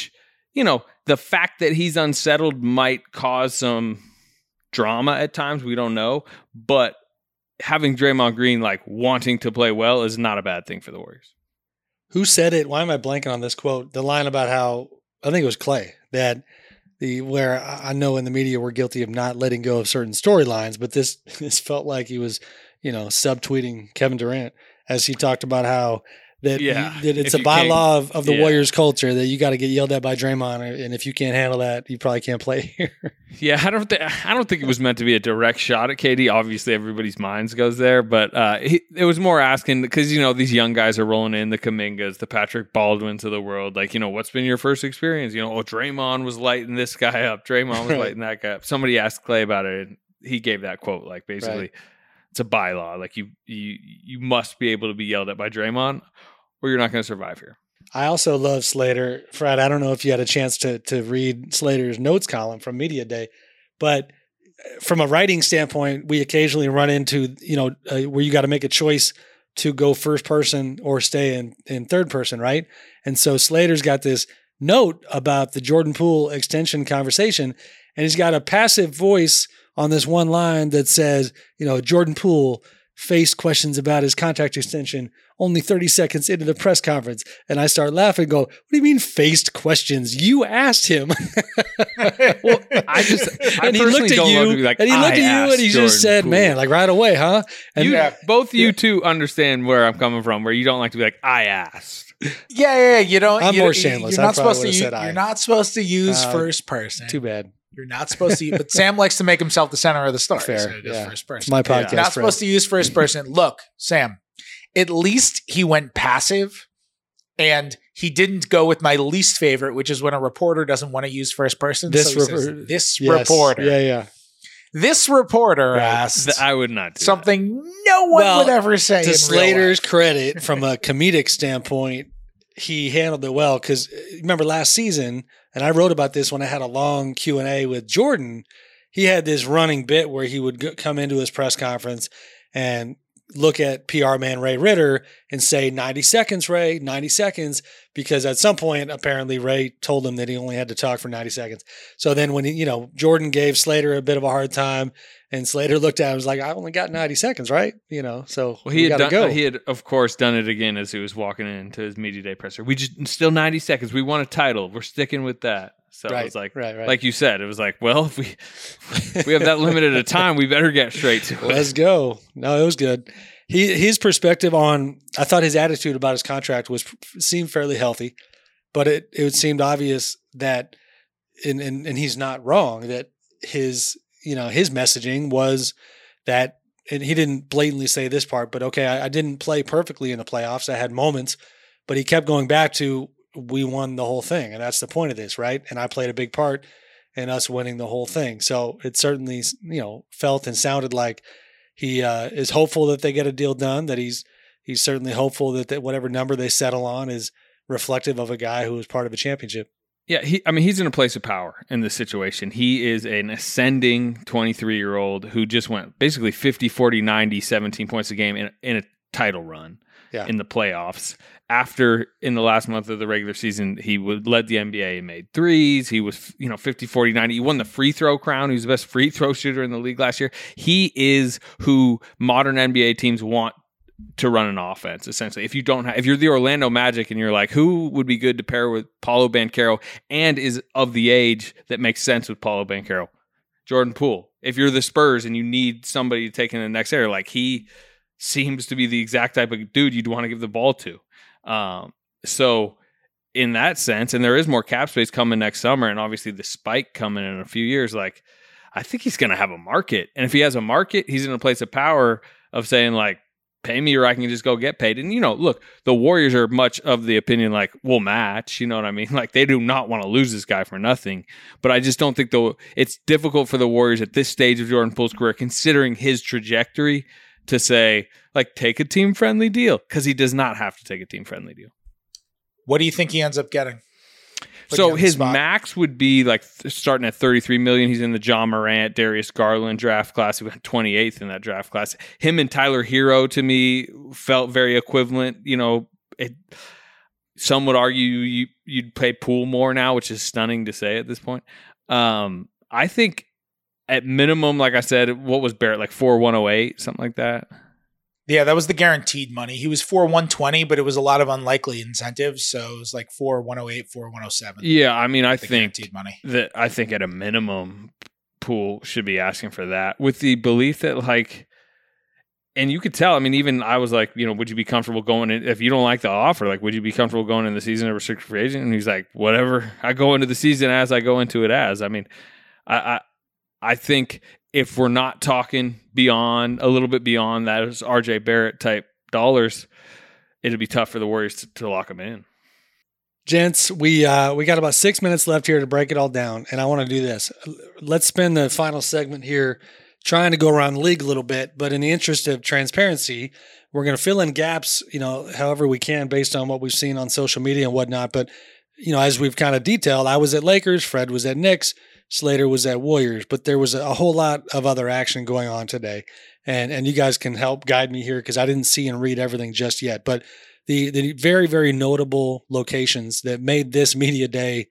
the fact that he's unsettled might cause some drama at times. We don't know. But having Draymond Green wanting to play well is not a bad thing for the Warriors. Who said it? Why am I blanking on this quote? The line about how, I think it was Clay, that where I know in the media we're guilty of not letting go of certain storylines, but this felt like he was, subtweeting Kevin Durant as he talked about how that it's a bylaw of the Warriors culture that you got to get yelled at by Draymond, and if you can't handle that, you probably can't play here. Yeah, I don't think it was meant to be a direct shot at KD. Obviously, everybody's minds goes there, but it was more asking because these young guys are rolling in, the Kumingas, the Patrick Baldwins of the world. What's been your first experience? Draymond was lighting this guy up. Draymond was lighting that guy up. Somebody asked Clay about it, and he gave that quote. Basically, right. It's a bylaw. You must be able to be yelled at by Draymond, or you're not going to survive here. I also love Slater. Fred, I don't know if you had a chance to read Slater's notes column from Media Day, but from a writing standpoint, we occasionally run into, where you got to make a choice to go first person or stay in third person, right? And so Slater's got this note about the Jordan Poole extension conversation, and he's got a passive voice on this one line that says, Jordan Poole faced questions about his contract extension only 30 seconds into the press conference. And I start laughing and go, what do you mean faced questions? You asked him. Well, and he looked at you and he just said, Poole. Man, right away, huh? And both you two understand where I'm coming from, where you don't like to be like, I asked. Yeah. You don't. I'm more shameless. You're not supposed to use first person. Too bad. You're not supposed to, but Sam likes to make himself the center of the story. Fair, so just first person. It's my podcast. You're not supposed to use first person. Look, Sam, at least he went passive, and he didn't go with my least favorite, which is when a reporter doesn't want to use first person. This reporter. Yeah. This reporter asked. I would not do something no one would ever say. To Slater's credit, from a comedic standpoint, he handled it well, because remember last season, and I wrote about this when I had a long Q&A with Jordan, he had this running bit where he would come into his press conference and look at PR man Ray Ritter and say, 90 seconds, Ray, 90 seconds, because at some point, apparently Ray told him that he only had to talk for 90 seconds. So then when Jordan gave Slater a bit of a hard time, and Slater looked at him and was like, I only got 90 seconds, right? So he had, of course, done it again as he was walking into his Media Day presser. We just still 90 seconds. We want a title. We're sticking with that. So it was like, like you said, it was like, well, if we have that limited a time, we better get straight to it. Let's go. No, it was good. His perspective on, I thought his attitude about his contract seemed fairly healthy, but it seemed obvious that, and he's not wrong, that his messaging was that, and he didn't blatantly say this part, but okay, I didn't play perfectly in the playoffs. I had moments, but he kept going back to, we won the whole thing. And that's the point of this, right? And I played a big part in us winning the whole thing. So it certainly, felt and sounded like he is hopeful that they get a deal done, that he's certainly hopeful that whatever number they settle on is reflective of a guy who was part of a championship. Yeah, he's in a place of power in this situation. He is an ascending 23-year-old who just went basically 50, 40, 90, 17 points a game in a title run in the playoffs. After, in the last month of the regular season, he led the NBA and made threes. He was, 50, 40, 90. He won the free throw crown. He was the best free throw shooter in the league last year. He is who modern NBA teams want to run an offense, essentially. If you're the Orlando Magic and you're like, who would be good to pair with Paolo Banchero and is of the age that makes sense with Paolo Banchero? Jordan Poole. If you're the Spurs and you need somebody to take in the next area, like, he seems to be the exact type of dude you'd want to give the ball to. So in that sense, and there is more cap space coming next summer, and obviously the spike coming in a few years, like, I think he's going to have a market. And if he has a market, he's in a place of power of saying, like, pay me or I can just go get paid. And, look, the Warriors are much of the opinion, like, we'll match, you know what I mean? Like, they do not want to lose this guy for nothing. But I just don't think it's difficult for the Warriors at this stage of Jordan Poole's career, considering his trajectory, to say, like, take a team-friendly deal, because he does not have to take a team-friendly deal. What do you think he ends up getting? So his max would be like starting at $33 million. He's in the John Morant, Darius Garland draft class. He went 28th in that draft class. Him and Tyler Hero, to me, felt very equivalent. some would argue you'd pay Poole more now, which is stunning to say at this point. I think at minimum, like I said, what was Barrett, like 4,108, something like that? Yeah, that was the guaranteed money. He was 4,120, but it was a lot of unlikely incentives, so it was like 4,108, 4,107. Yeah, I mean, I think money. I think at a minimum, Poole should be asking for that, with the belief that, like, and you could tell. I mean, even I was like, would you be comfortable going in if you don't like the offer? Like, would you be comfortable going in the season as a restricted free agent? And he's like, whatever. I go into the season as I go into it as. I mean, I think if we're not talking a little bit beyond that, as RJ Barrett type dollars, it'd be tough for the Warriors to lock him in. Gents, we got about 6 minutes left here to break it all down, and I want to do this. Let's spend the final segment here trying to go around the league a little bit, but in the interest of transparency, we're going to fill in gaps, however we can based on what we've seen on social media and whatnot. But, as we've kind of detailed, I was at Lakers, Fred was at Knicks, Slater was at Warriors, but there was a whole lot of other action going on today. And you guys can help guide me here because I didn't see and read everything just yet. But the very, very notable locations that made this media day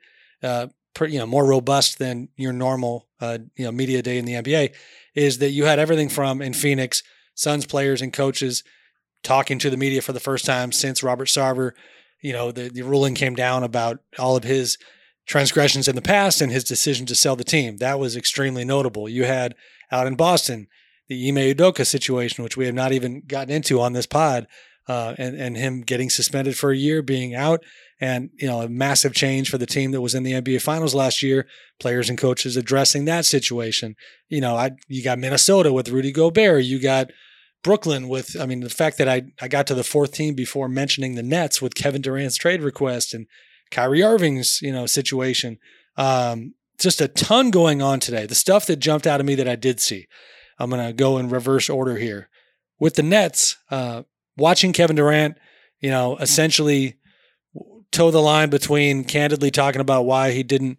more robust than your normal media day in the NBA is that you had everything from in Phoenix, Suns players and coaches talking to the media for the first time since Robert Sarver, the ruling came down about all of his transgressions in the past and his decision to sell the team. That was extremely notable. You had out in Boston, the Ime Udoka situation, which we have not even gotten into on this pod, and him getting suspended for a year, being out, and a massive change for the team that was in the NBA Finals last year. Players and coaches addressing that situation. You got Minnesota with Rudy Gobert. You got Brooklyn with, the fact that I got to the fourth team before mentioning the Nets with Kevin Durant's trade request and Kyrie Irving's, situation. Just a ton going on today. The stuff that jumped out of me that I did see. I'm going to go in reverse order here. With the Nets, watching Kevin Durant, essentially toe the line between candidly talking about why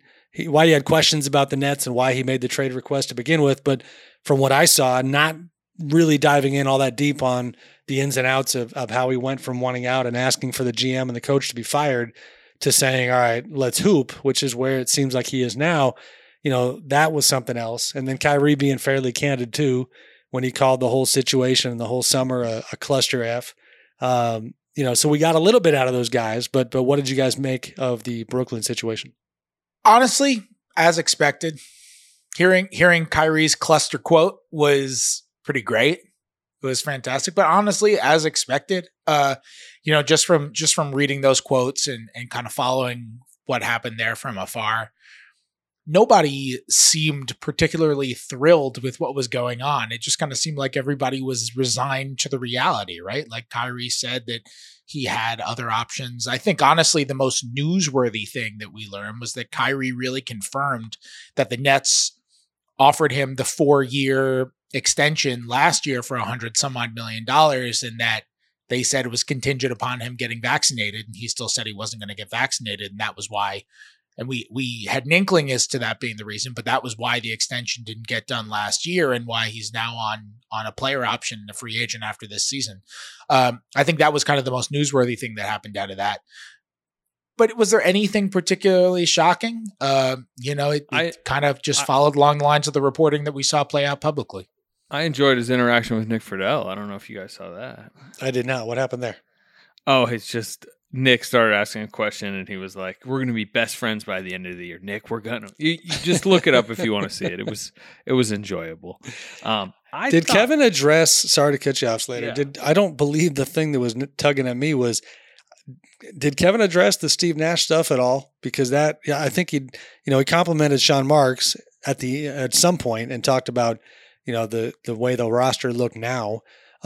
he had questions about the Nets and why he made the trade request to begin with. But from what I saw, not really diving in all that deep on the ins and outs of how he went from wanting out and asking for the GM and the coach to be fired to saying, all right, let's hoop, which is where it seems like he is now. That was something else. And then Kyrie being fairly candid too, when he called the whole situation and the whole summer a cluster F. So we got a little bit out of those guys, but what did you guys make of the Brooklyn situation? Honestly, as expected, hearing Kyrie's cluster quote was pretty great. It was fantastic, but honestly, as expected, just from reading those quotes and kind of following what happened there from afar, nobody seemed particularly thrilled with what was going on. It just kind of seemed like everybody was resigned to the reality, right? Like Kyrie said that he had other options. I think honestly, the most newsworthy thing that we learned was that Kyrie really confirmed that the Nets offered him the 4-year extension last year for $100-some-odd million, and that they said it was contingent upon him getting vaccinated, and he still said he wasn't going to get vaccinated, and that was why. And we had an inkling as to that being the reason, but that was why the extension didn't get done last year and why he's now on a player option and a free agent after this season. I think that was kind of the most newsworthy thing that happened out of that. But was there anything particularly shocking? It kind of just followed along the lines of the reporting that we saw play out publicly. I enjoyed his interaction with Nick Friedel. I don't know if you guys saw that. I did not. What happened there? Oh, it's just Nick started asking a question, and he was like, "We're going to be best friends by the end of the year, Nick. We're gonna." You just look it up if you want to see it. It was enjoyable. Did Kevin address? Sorry to cut you off, Slater. Yeah. I don't believe the thing that was tugging at me was. Did Kevin address the Steve Nash stuff at all? Because I think he complimented Sean Marks at some point and talked about the way the roster looked now.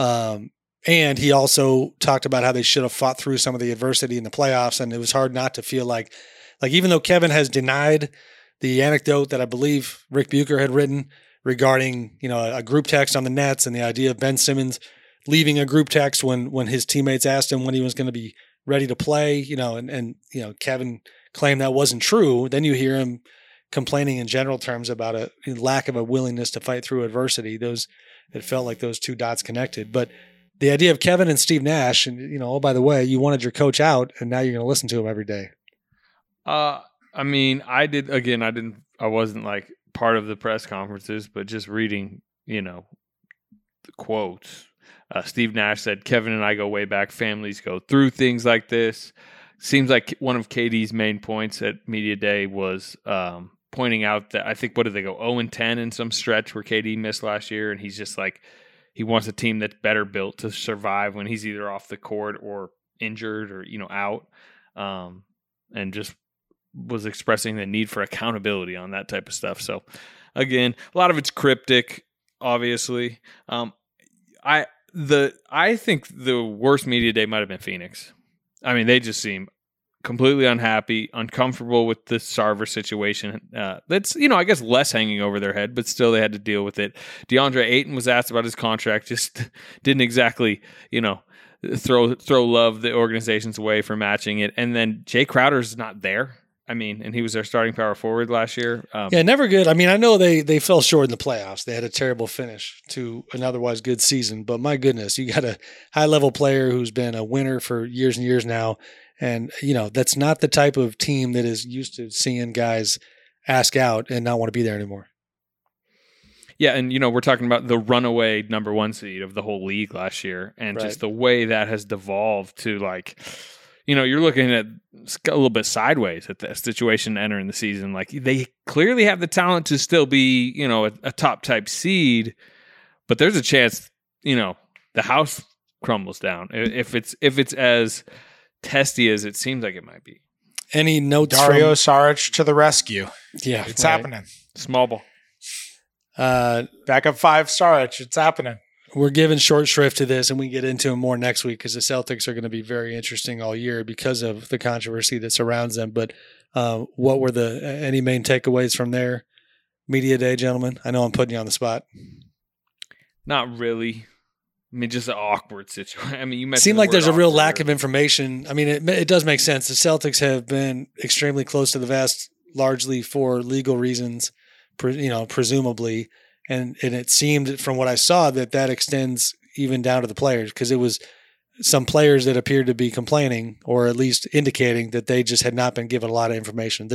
And he also talked about how they should have fought through some of the adversity in the playoffs. And it was hard not to feel like even though Kevin has denied the anecdote that I believe Rick Bucher had written regarding, a group text on the Nets and the idea of Ben Simmons leaving a group text when his teammates asked him when he was going to be ready to play, and Kevin claimed that wasn't true. Then you hear him complaining in general terms about a lack of a willingness to fight through adversity. It felt like those two dots connected. But the idea of Kevin and Steve Nash, and oh, by the way, you wanted your coach out, and now you're going to listen to him every day. I mean, I wasn't like part of the press conferences, but just reading, the quotes. Steve Nash said, "Kevin and I go way back. Families go through things like this." Seems like one of KD's main points at Media Day was pointing out that I think, what did they go 0-10 in some stretch where KD missed last year, and he's just like, he wants a team that's better built to survive when he's either off the court or injured or out, and just was expressing the need for accountability on that type of stuff. So again, a lot of it's cryptic, obviously. I think the worst media day might have been Phoenix. I mean, they just seem completely unhappy, uncomfortable with the Sarver situation. That's, I guess less hanging over their head, but still they had to deal with it. DeAndre Ayton was asked about his contract, just didn't exactly, throw love the organization's way for matching it. And then Jay Crowder's not there. I mean, and he was their starting power forward last year. Yeah, never good. I mean, I know they fell short in the playoffs. They had a terrible finish to an otherwise good season. But my goodness, you got a high-level player who's been a winner for years and years now. And, that's not the type of team that is used to seeing guys ask out and not want to be there anymore. Yeah, and, we're talking about the runaway number 1 seed of the whole league last year. And just the way that has devolved to, like, you're looking at a little bit sideways at the situation entering the season. Like, they clearly have the talent to still be, a top type seed, but there's a chance, the house crumbles down if it's as testy as it seems like it might be. Any notes? Dario Saric to the rescue. Yeah, it's happening. Small ball. Backup 5 Saric. It's happening. We're giving short shrift to this, and we can get into it more next week because the Celtics are going to be very interesting all year because of the controversy that surrounds them. But what were any main takeaways from their media day, gentlemen? I know I'm putting you on the spot. Not really. I mean, just an awkward situation. I mean, you mentioned seemed like there's a real lack of information. I mean, it does make sense. The Celtics have been extremely close to the vest, largely for legal reasons, presumably. And it seemed from what I saw that extends even down to the players, because it was some players that appeared to be complaining or at least indicating that they just had not been given a lot of information.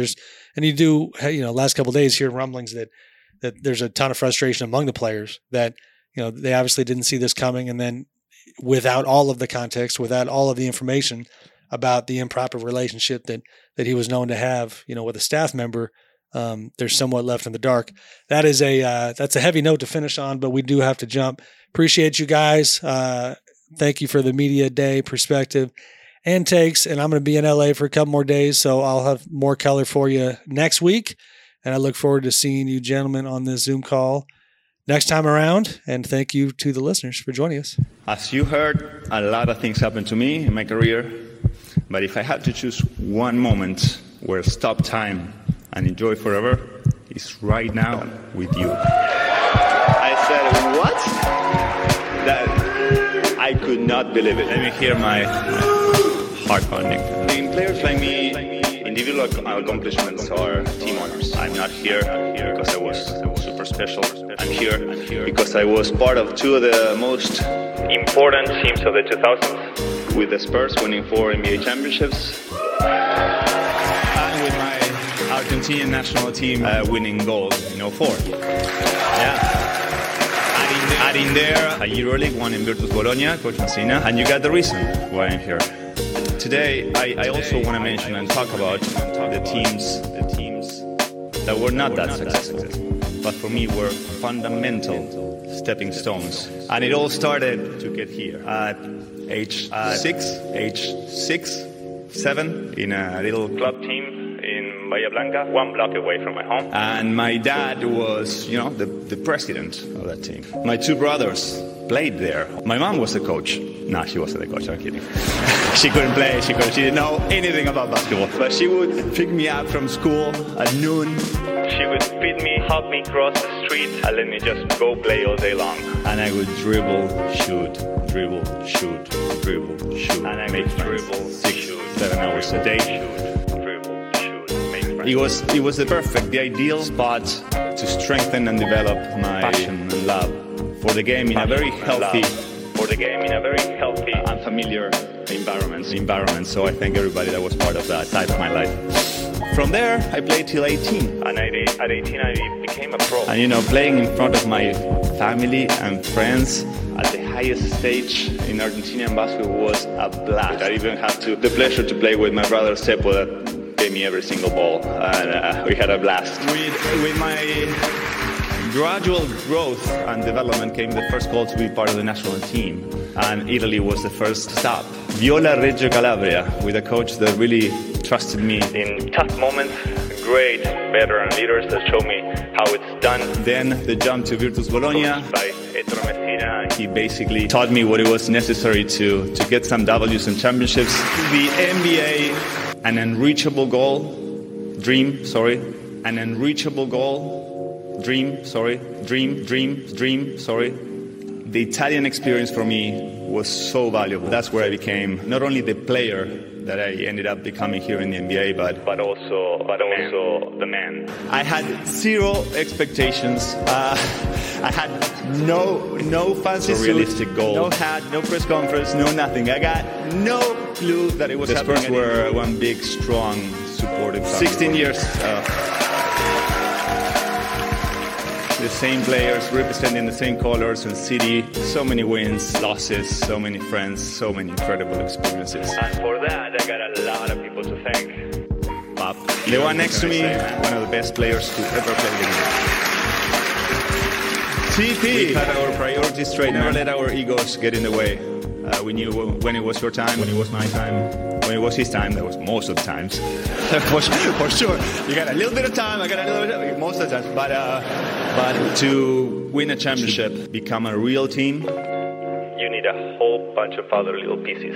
Last couple of days hear rumblings that there's a ton of frustration among the players that, they obviously didn't see this coming. And then without all of the context, without all of the information about the improper relationship that he was known to have, with a staff member, they're somewhat left in the dark. That's a heavy note to finish on, but we do have to jump. Appreciate you guys. Thank you for the media day perspective and takes. And I'm going to be in LA for a couple more days, so I'll have more color for you next week. And I look forward to seeing you gentlemen on this Zoom call next time around. And thank you to the listeners for joining us. As you heard, a lot of things happened to me in my career. But if I had to choose one moment where stop time and enjoy forever, is right now with you. I said, what? That I could not believe it. Let me hear my heart pounding. In players like me, individual accomplishments are team honors. I'm not here because I was super special. I'm here because I was part of two of the most important teams of the 2000s, with the Spurs winning 4 NBA championships, and with my Argentinian national team winning gold in 04. Yeah. Adding there a EuroLeague one in Virtus Bologna, Coach Messina, and you got the reason why I'm here. Today, I also want to mention and talk about the teams that were not that successful, but for me were fundamental stepping stones. And it all started to get here at age 7, in a little club team in Bahia Blanca, 1 block away from my home. And my dad was, the president of that team. My 2 brothers played there. My mom was the coach. No, she wasn't the coach, I'm kidding. She couldn't play, she didn't know anything about basketball. But she would pick me up from school at noon. She would feed me, help me cross the street, and let me just go play all day long. And I would dribble, shoot, and I make dribble, 6-7 hours a day. It was the ideal spot to strengthen and develop my passion and love for the game in a very healthy the game in a very healthy and familiar environment. So I thank everybody that was part of that side of my life. From there, I played till 18. And at 18, I became a pro. And, you know, playing in front of my family and friends at the highest stage in Argentinian basketball was a blast. I even had the pleasure to play with my brother Seppo that gave me every single ball. And we had a blast. With my gradual growth and development came the first call to be part of the national team. And Italy was the first stop. Viola Reggio Calabria, with a coach that really trusted me in tough moments. Great veteran leaders that showed me how it's done. Then the jump to Virtus Bologna by Ettore Messina. He basically taught me what it was necessary to get some W's and championships. The NBA, an unreachable dream. The Italian experience for me was so valuable. That's where I became not only the player that I ended up becoming here in the NBA, but also the man. I had zero expectations. I had no fancy realistic goal. No hat, no press conference, no nothing. I got no clue that it was happening. The Spurs were one big, strong, supportive family. 16 years. The same players representing the same colors and city. So many wins, losses, so many friends, so many incredible experiences. And for that, I got a lot of people to thank. Pop, the one next to me, one of the best players to ever play the game. TP. We had our priorities straight. Never let our egos get in the way. We knew when it was your time, when it was my time, when it was his time. That was most of the times. for sure. You got a little bit of time. I got a little bit of most of the time. But to win a championship, become a real team, you need a whole bunch of other little pieces.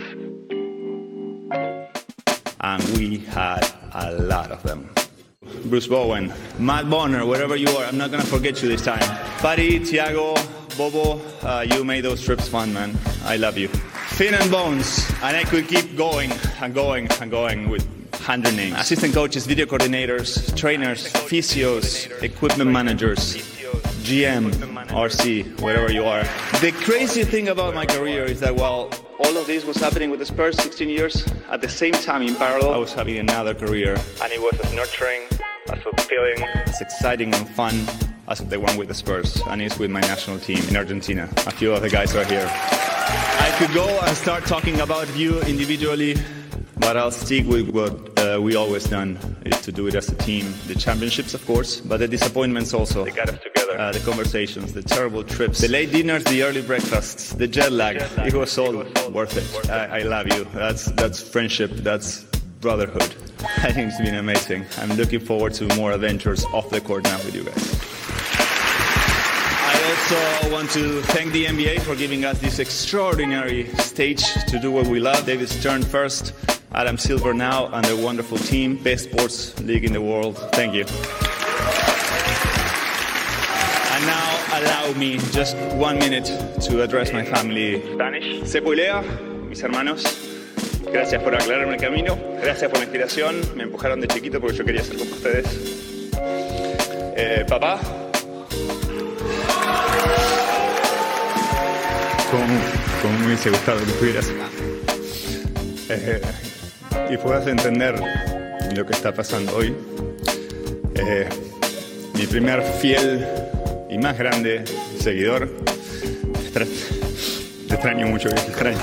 And we had a lot of them. Bruce Bowen, Matt Bonner, wherever you are, I'm not going to forget you this time. Buddy, Thiago, Bobo, you made those trips fun, man. I love you. Finn and Bones, and I could keep going and going and going with 100 names. Assistant coaches, video coordinators, trainers, physios, equipment managers, GM, RC, wherever you are. The crazy thing about my career is that while all of this was happening with the Spurs 16 years, at the same time in parallel, I was having another career. And it was as nurturing, as fulfilling, as exciting and fun as the one with the Spurs. And it's with my national team in Argentina. A few of the guys are here. I could go and start talking about you individually, but I'll stick with what we always done, is to do it as a team. The championships, of course, but the disappointments also. They got us together. The conversations, the terrible trips, the late dinners, the early breakfasts, the jet lag. It was all worth it. I love you. That's friendship. That's brotherhood. I think it's been amazing. I'm looking forward to more adventures off the court now with you guys. I also want to thank the NBA for giving us this extraordinary stage to do what we love. David Stern first, Adam Silver now, and their wonderful team. Best sports league in the world. Thank you. And now allow me just 1 minute to address my family. Spanish. Seppo y Lea, mis hermanos. Gracias por aclararme el camino. Gracias por la inspiración. Me empujaron de chiquito porque yo quería ser como ustedes. Papá. Como me hubiese gustado que estuvieras acá. Y puedas entender lo que está pasando hoy. Mi primer fiel y más grande seguidor. Te extraño mucho, te extraño.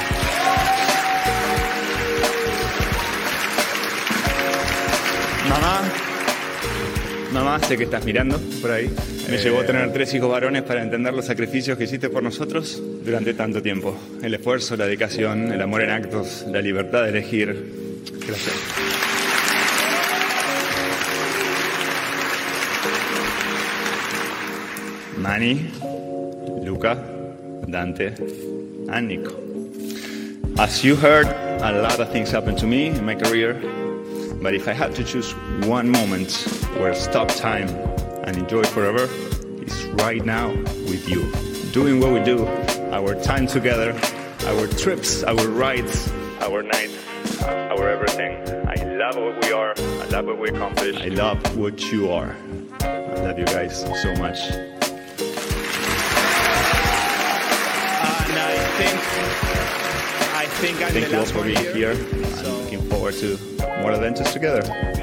Mamá, sé que estás mirando por ahí. Me llevó a tener 3 hijos varones para entender los sacrificios que hiciste por nosotros durante tanto tiempo. El esfuerzo, la dedicación, el amor en actos, la libertad de elegir. Gracias. Manny, Luca, Dante, and Nico. As you heard, a lot of things happened to me in my career. But if I had to choose one moment where stop time and enjoy forever, it's right now with you. Doing what we do, our time together, our trips, our rides, our nights, our everything. I love what we are. I love what we accomplish. I love what you are. I love you guys so much. And I think Thank you all for being here. I'm looking forward to more adventures together.